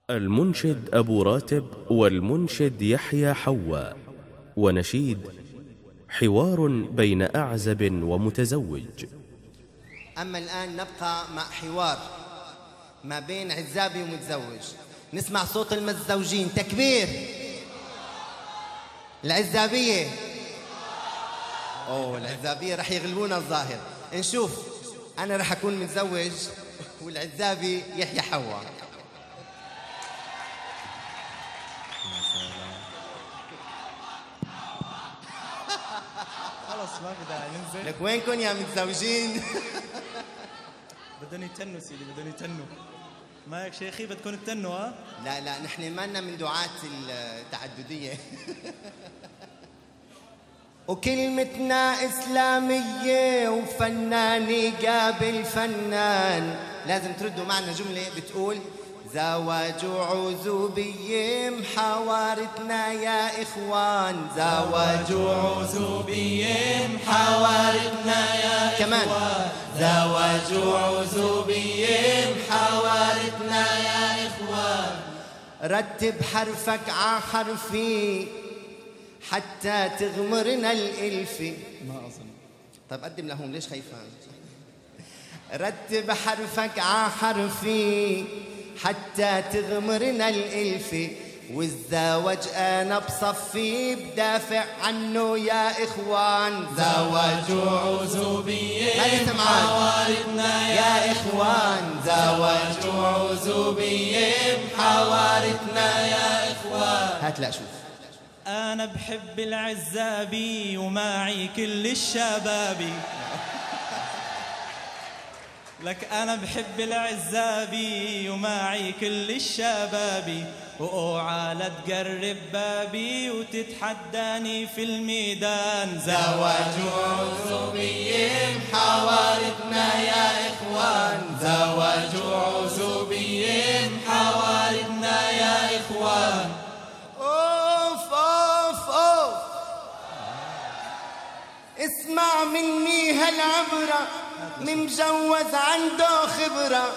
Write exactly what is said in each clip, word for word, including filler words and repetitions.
المنشد أبو راتب والمنشد يحيى حواء، ونشيد حوار بين أعزب ومتزوج. أما الآن نبقى مع حوار ما بين عزابي ومتزوج. نسمع صوت المتزوجين. تكبير. العزابية أوه العزابية رح يغلبونا الظاهر. نشوف، أنا رح أكون متزوج والعزابي يحيى حواء. خلص ما في داعي ننزل. لك وينكم يا متزوجين؟ بدهم يتنوا سيدي، بدهم يتنوا. ما هيك شيخي بدكم تتنوا؟ ها؟ لا لا نحن ما لنا من دعاة التعددية. وكلمتنا إسلامية وفناني قابل فنان. لازم تردوا معنا جملة بتقول زواج عزوبية محاورتنا يا إخوان. زواج عزوبية محاورتنا يا كمان. إخوان. زواج عزوبية محاورتنا يا إخوان. رتب حرفك ع حرفي حتى تغمرنا الإلفي. ما أظن. طيب قدم لهم، ليش خايفان؟ رتب حرفك ع حرفي حتى تغمرنا الإلفي. والزواج أنا بصفي بدافع عنه يا إخوان. زواج عزوبية محاورتنا يا إخوان. زواج عزوبية محاورتنا يا إخوان. هات لا شوف. أنا بحب العزابي ومعي كل الشبابي. لك أنا بحب العزابي ومعي كل الشبابي. وأوعى لا تقرب بابي وتتحداني في الميدان. زواج عزوبية محاورتنا يا إخوان. زواج عزوبية محاورتنا يا إخوان. أوف أوف أوف. اسمع مني هالعبرة، ممجوز عنده خبرة.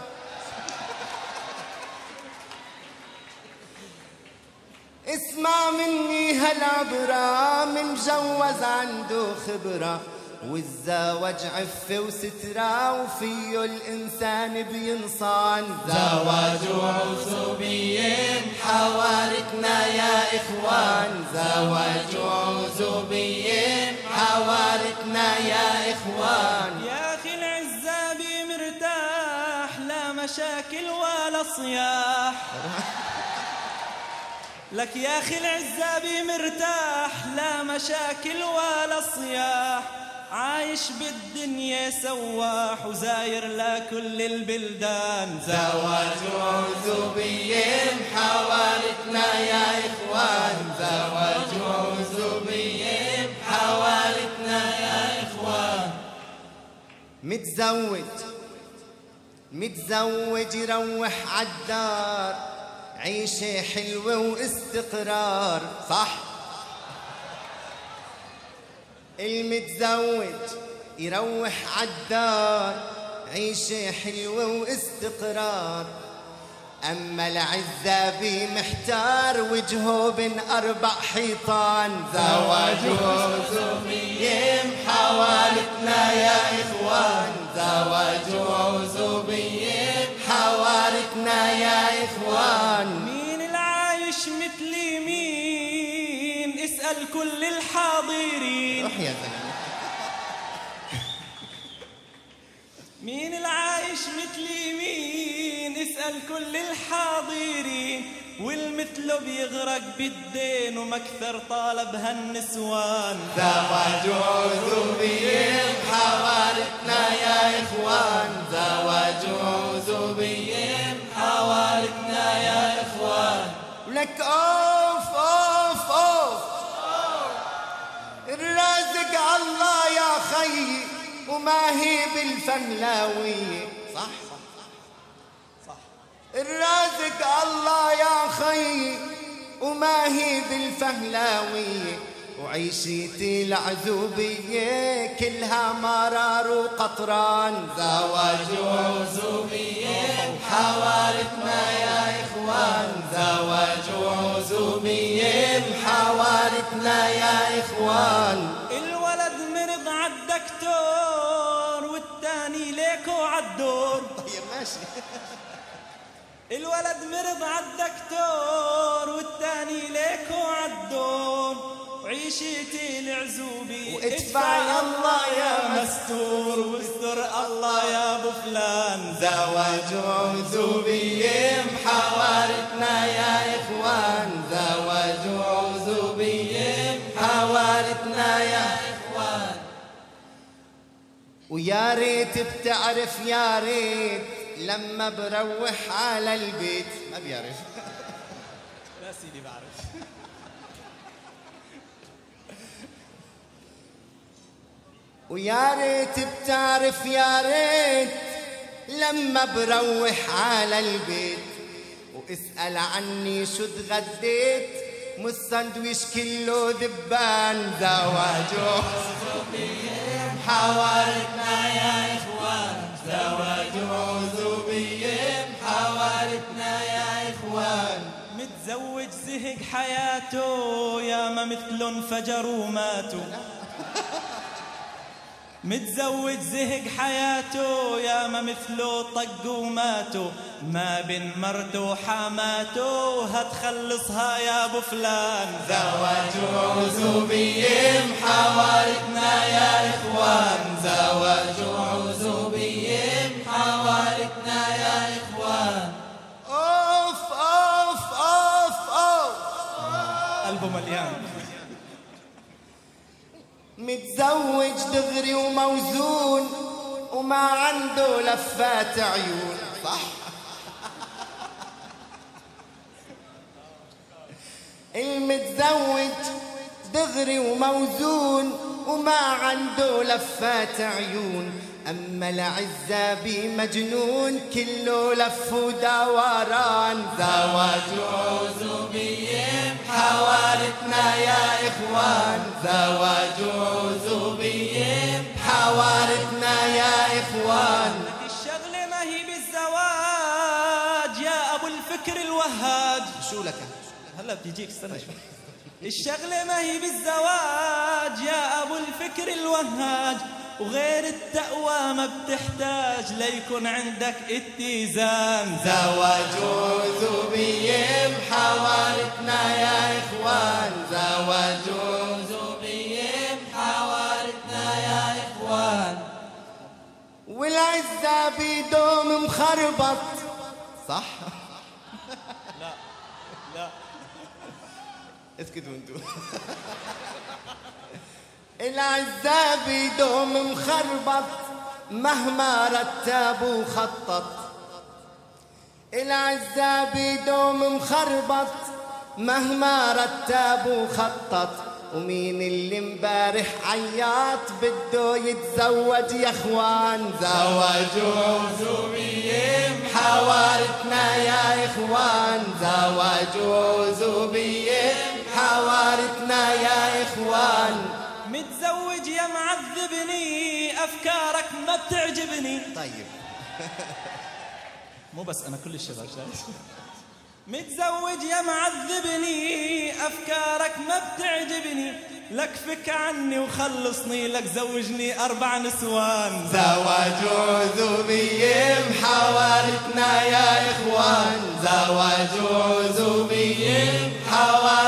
اسمع مني هالعبرة، ممجوز عنده خبرة. والزواج عفة وسترة وفيه الإنسان بينصان. زواج عزوبية محاورتنا يا إخوان. زواج عزوبية محاورتنا يا إخوان. يا أخي العزابي مرتاح لا مشاكل ولا صياح. لك يا أخي العزابي مرتاح لا مشاكل ولا صياح. عايش بالدنيا سواح وزاير لكل البلدان. زواج عزوبية محاورتنا يا إخوان. زواج عزوبية محاورتنا يا إخوان. متزوج متزوج يروح عالدار، عيشة حلوة واستقرار. صح. المتزوج يروح عالدار، عيشة حلوة واستقرار. أما العزابي محتار وجهه بين أربع حيطان. زواج عزوبية محاورتنا يا إخوان. زواج عزوبية محاورتنا يا إخوان. مين العايش مثل مين؟ اسأل كل الحاضرين. روح يا زلمة. مين العايش مثل مين؟ اسأل كل الحاضرين. والمثله بيغرق بالدين ومكثر طالب هالنسوان. زواج عزوبية محاورتنا يا إخوان. زواج عزوبية محاورتنا يا إخوان. ولك أوف أوف أوف. الرازق الله يا خيي وما هي بالفملاوية. صح صح. الرازق الله يا خيي وما هي بالفهلاوية. وعيشتي العزوبية كلها مرار وقطران. زواج عزوبية محاورتنا يا إخوان. إخوان. الولد مرض عالدكتور والتاني ليكو عالدور. طيب ماشي. الولد مرض عالدكتور والتاني ليكو عالدور، وعيشتي العزوبي وادفع يا الله يا مستور، واستر الله يا ابو فلان. زواج عزوبية محاورتنا يا إخوان، زواج عزوبية محاورتنا يا إخوان. ويا ريت بتعرف يا ريت لما بروح على البيت. ما بيعرف. لا سيدي بعرف. ويا ريت بتعرف يا ريت لما بروح على البيت واسأل عني شو تغديت، مش ساندويش كله ذبان. زواج عزوبية محاورتنا يا إخوان، زواج عزوبية محاورتنا يا إخوان. متزوج زهق حياته يا ما مثله انفجروا وماتوا. متزوج زهق حياته يا ما مثله طقوا وماتوا، ما بين مرته وحماته هتخلصها يا ابو فلان. زواج عزوبية محاورتنا يا إخوان، زواج عزوبية محاورتنا يا إخوان. أوف أوف أوف أوف. قلبه مليان. متزوج دغري وموزون وما عنده لفات عيون. صح. المتزوج دغري وموزون وما عنده لفات عيون، أما العزابي مجنون كله لف ودوران. زواج عزوبية محاورتنا يا إخوان، زواج عزوبية محاورتنا يا إخوان. الشغلة ما هي بالزواج يا أبو الفكر الوهاج. شو لك؟ هلا بتجيك استنى شوي. الشغلة ما هي بالزواج يا أبو الفكر الوهاج، وغير التقوى ما بتحتاج ليكون عندك اتزان. زواج عزوبية محاورتنا يا إخوان، زواج عزوبية محاورتنا يا إخوان. والعزة بيدوم مخربط. صح؟ لا لا اسكتوا انتوا. العزة بيدوم مخربط مهما رتب وخطط. العزة بيدوم مخربط مهما رتب وخطط. ومين اللي مبارح عياط بده يتزوج يا اخوان. زواج عزوبية محاورتنا يا اخوان، زواج عزوبية محاورتنا يا اخوان. متزوج يا معذبني أفكارك ما بتعجبني. طيب. مو بس أنا كل الشباب شايف. متزوج يا معذبني أفكارك ما بتعجبني، لك فك عني وخلصني لك زوجني أربع نسوان. زواج عزوبية محاورتنا يا إخوان، زواج عزوبية محاورتنا